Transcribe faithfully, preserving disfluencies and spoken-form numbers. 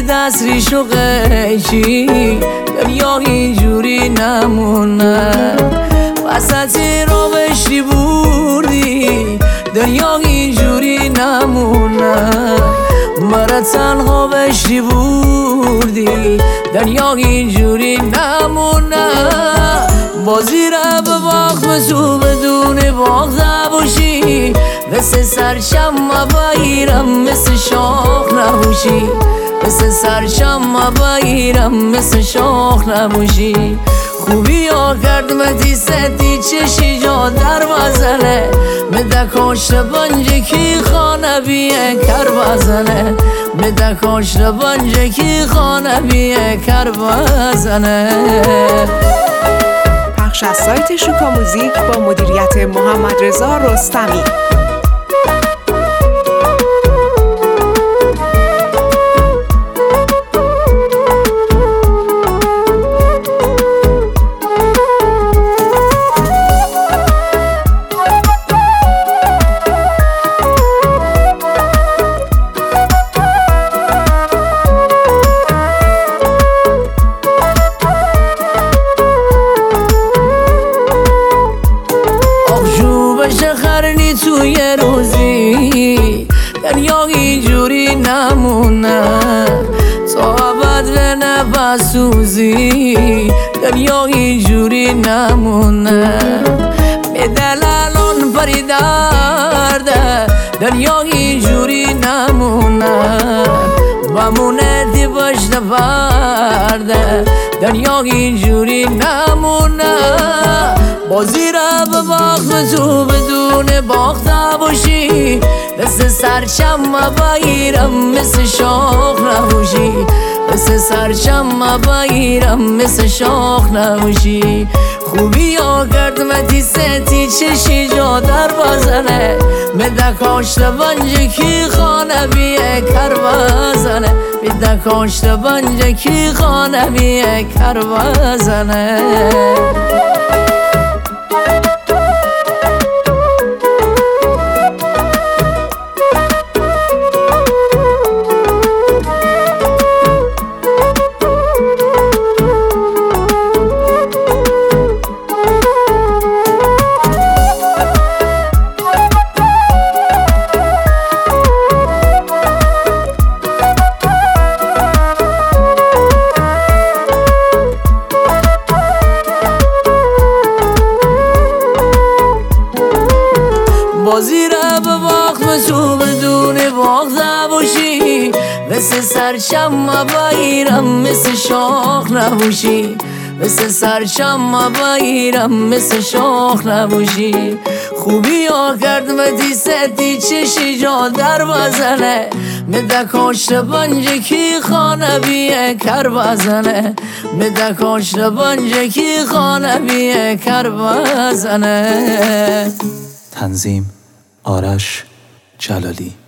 کردی دست ریشو قیچی، دنیا اینجوری نمونه. وسط رو بشتی بردی، دنیا اینجوری نمونه. مرا تنها بشتی بردی، دنیا اینجوری نمونه. بازی را به باخت تو بدون باخته باشی، مثل سرشم بگیرم مثل شاخ نباشی، مثل سرشم بگیرم مثل شاخ نباشی. خوبی ها کرد مدی ستی چشی جا در بزنه، مده کاشت بنجه کی خانه بیه کر بزنه، مده کاشت بنجه کی خانه بیه کر بزنه. پخش از سایت شوکا موزیک با مدیریت محمد رضا رستمی. خرنی توی روزی، دنیا اینجوری نمونه. تا ابد به نفس سوزی، دنیا اینجوری نمونه. به دلالان پری درده، دنیا اینجوری نمونه. بمونه دی پشت پرده، دنیا اینجوری نمونه. بازی را به باخت تو بدون باخته باشی، مثل سرشم بگیرم مثل شاخ نباشی، مثل سرشم بگیرم مثل شاخ نباشی. خوبی ها کرد مدی ستی چشی جا در بزنه، مده کاشت بنجه کی خانه بیه کر بزنه، مده کاشت بنجه کی خانه بیه کر بزنه. بازی را به باخت تو بدون باخته باشی، مثل سرشم بگیرم مثل شاخ نباشی، مثل سرشم بگیرم مثل شاخ نباشی. خوبی ها کرد مدی ستی چشی جا در بزنه، مده کاشت بنجه کی خانه بیه کر بزنه، مده کاشت بنجه کی خانه بیه کر بزنه. تنظیم آرش جلالی.